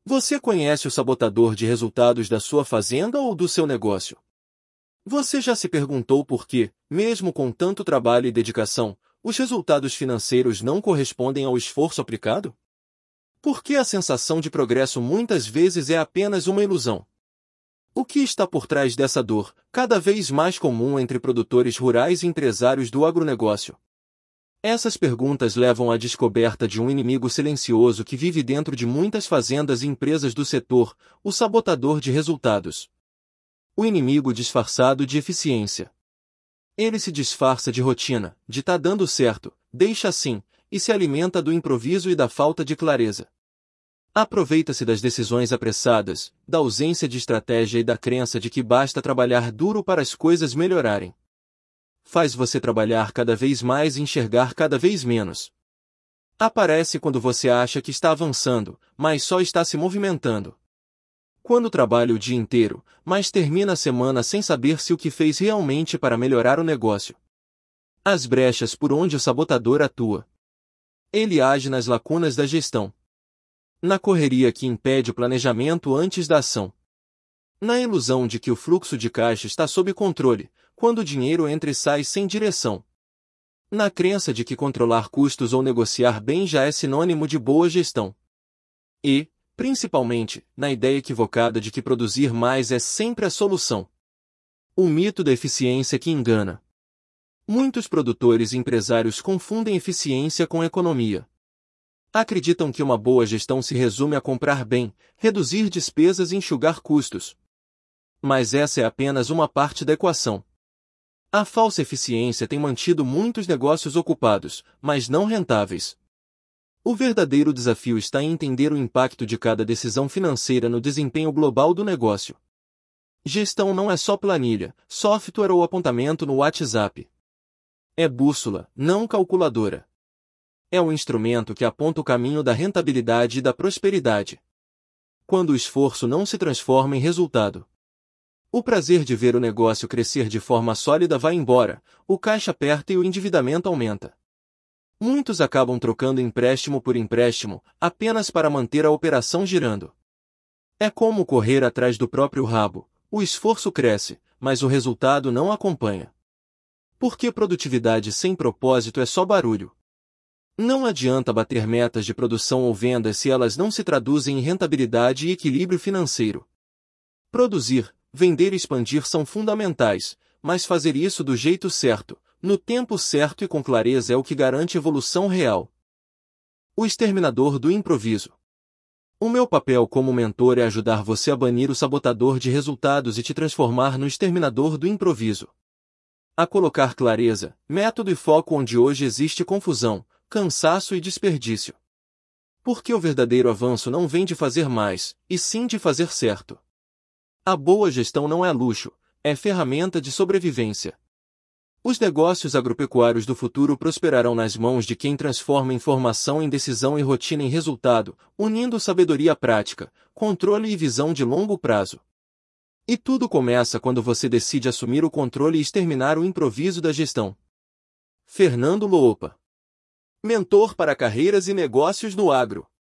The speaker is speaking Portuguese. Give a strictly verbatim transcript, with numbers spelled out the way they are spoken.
Você conhece o sabotador de resultados da sua fazenda ou do seu negócio? Você já se perguntou por que, mesmo com tanto trabalho e dedicação, os resultados financeiros não correspondem ao esforço aplicado? Por que a sensação de progresso muitas vezes é apenas uma ilusão? O que está por trás dessa dor, cada vez mais comum entre produtores rurais e empresários do agronegócio? Essas perguntas levam à descoberta de um inimigo silencioso que vive dentro de muitas fazendas e empresas do setor, o sabotador de resultados. O inimigo disfarçado de eficiência. Ele se disfarça de rotina, de tá dando certo, deixa assim, e se alimenta do improviso e da falta de clareza. Aproveita-se das decisões apressadas, da ausência de estratégia e da crença de que basta trabalhar duro para as coisas melhorarem. Faz você trabalhar cada vez mais e enxergar cada vez menos. Aparece quando você acha que está avançando, mas só está se movimentando. Quando trabalha o dia inteiro, mas termina a semana sem saber se o que fez realmente para melhorar o negócio. As brechas por onde o sabotador atua. Ele age nas lacunas da gestão. Na correria que impede o planejamento antes da ação. Na ilusão de que o fluxo de caixa está sob controle, quando o dinheiro entra e sai sem direção. Na crença de que controlar custos ou negociar bem já é sinônimo de boa gestão. E, principalmente, na ideia equivocada de que produzir mais é sempre a solução. O mito da eficiência que engana. Muitos produtores e empresários confundem eficiência com economia. Acreditam que uma boa gestão se resume a comprar bem, reduzir despesas e enxugar custos. Mas essa é apenas uma parte da equação. A falsa eficiência tem mantido muitos negócios ocupados, mas não rentáveis. O verdadeiro desafio está em entender o impacto de cada decisão financeira no desempenho global do negócio. Gestão não é só planilha, software ou apontamento no WhatsApp. É bússola, não calculadora. É um instrumento que aponta o caminho da rentabilidade e da prosperidade. Quando o esforço não se transforma em resultado. O prazer de ver o negócio crescer de forma sólida vai embora, o caixa aperta e o endividamento aumenta. Muitos acabam trocando empréstimo por empréstimo, apenas para manter a operação girando. É como correr atrás do próprio rabo, o esforço cresce, mas o resultado não acompanha. Porque produtividade sem propósito é só barulho. Não adianta bater metas de produção ou vendas se elas não se traduzem em rentabilidade e equilíbrio financeiro. Produzir, vender e expandir são fundamentais, mas fazer isso do jeito certo, no tempo certo e com clareza é o que garante evolução real. O exterminador do improviso. O meu papel como mentor é ajudar você a banir o sabotador de resultados e te transformar no exterminador do improviso. A colocar clareza, método e foco onde hoje existe confusão, cansaço e desperdício. Porque o verdadeiro avanço não vem de fazer mais, e sim de fazer certo. A boa gestão não é luxo, é ferramenta de sobrevivência. Os negócios agropecuários do futuro prosperarão nas mãos de quem transforma informação em decisão e rotina em resultado, unindo sabedoria prática, controle e visão de longo prazo. E tudo começa quando você decide assumir o controle e exterminar o improviso da gestão. Fernando Loopa. Mentor para carreiras e negócios no agro.